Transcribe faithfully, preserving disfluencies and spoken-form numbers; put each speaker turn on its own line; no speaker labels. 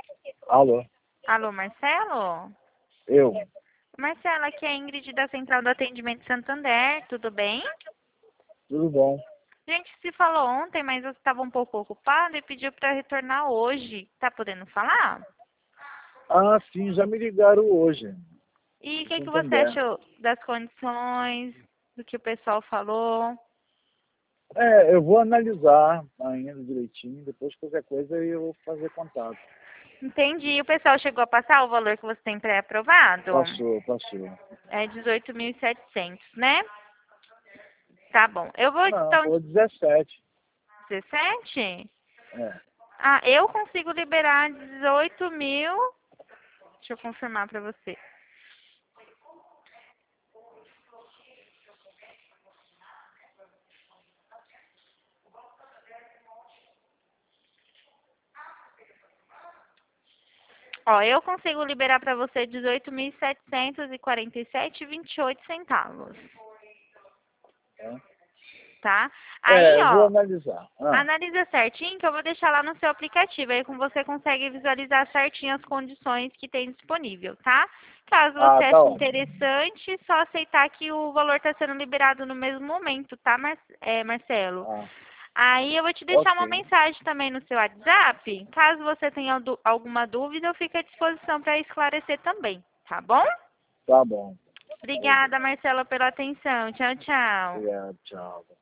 Alô,
Alô, Marcelo?
eu.
Marcelo, aqui é a Ingrid da Central do Atendimento Santander, tudo bem?
Tudo bom?
A gente se falou ontem, mas eu estava um pouco ocupado e pediu para retornar hoje. Tá podendo falar?
Ah, sim, já me ligaram hoje.
E o
Do
que, que você
Santander.
achou das condições, do que o pessoal falou?
É, eu vou analisar ainda direitinho, depois qualquer coisa eu vou fazer contato.
Entendi. O pessoal chegou a passar o valor que você tem pré-aprovado?
Passou, passou.
É dezoito mil e setecentos, né? Tá bom. Eu vou
Não,
então.
falou dezessete.
dezessete?
É.
Ah, eu consigo liberar dezoito mil. Deixa eu confirmar para você. Ó, eu consigo liberar para você dezoito mil setecentos e quarenta e sete e vinte e oito centavos,
É,
tá? Aí,
É, eu vou
ó,
analisar. Ah,
analisa certinho que eu vou deixar lá no seu aplicativo. Aí com você consegue visualizar certinho as condições que tem disponível, tá? Caso
ah,
você
tá
ache
ótimo.
interessante, só aceitar que o valor está sendo liberado no mesmo momento, tá, Mar é, Marcelo?
Ah,
Aí eu vou te deixar uma
ok.
mensagem também no seu WhatsApp. Caso você tenha du- alguma dúvida, eu fico à disposição para esclarecer também, tá bom?
Tá bom.
Obrigada, Marcela, pela atenção. Tchau, tchau.
Obrigado, tchau.